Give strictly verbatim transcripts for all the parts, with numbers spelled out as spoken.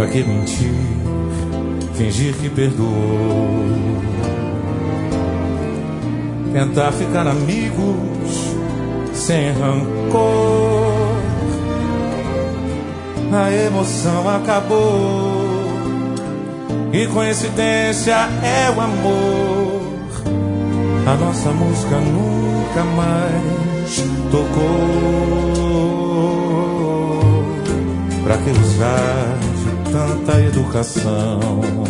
que mentir, fingir que perdoou? Tentar ficar amigos sem rancor. A emoção acabou e coincidência é o amor. A nossa música nunca mais tocou. Pra que usar de tanta educação?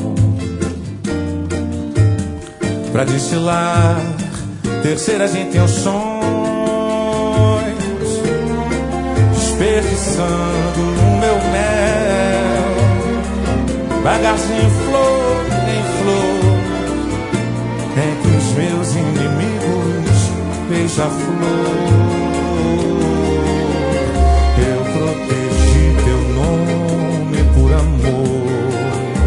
Pra destilar terceiras intenções, desperdiçando o meu mel, devagarzinho, flor em flor, entre os meus inimigos, beija-flor. Eu protegi teu nome por amor,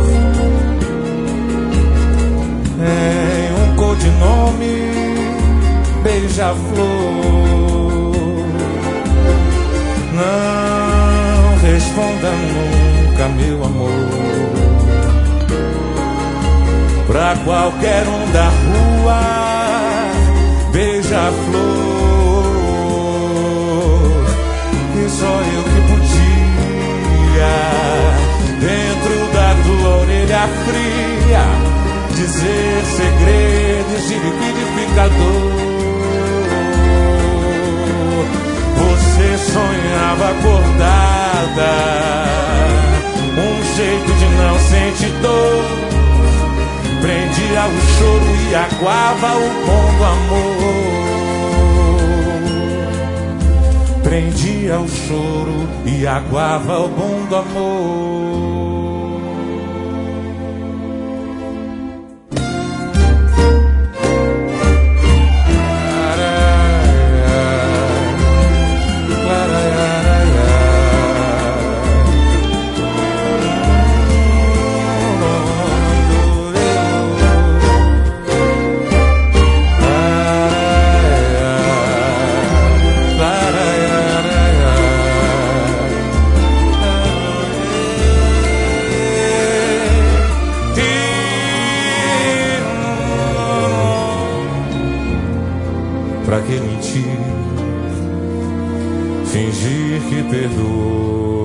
em um codinome, beija-flor. Não responda nunca, meu amor, pra qualquer um da rua, beija-flor. E só eu que podia, dentro da tua orelha fria, dizer segredos de liquidificador. Você sonhava acordada, um jeito de não sentir dor, prendia o choro e aguava o bom do amor. Prendia o choro e aguava o bom do amor. Pra que mentir, fingir que perdoou?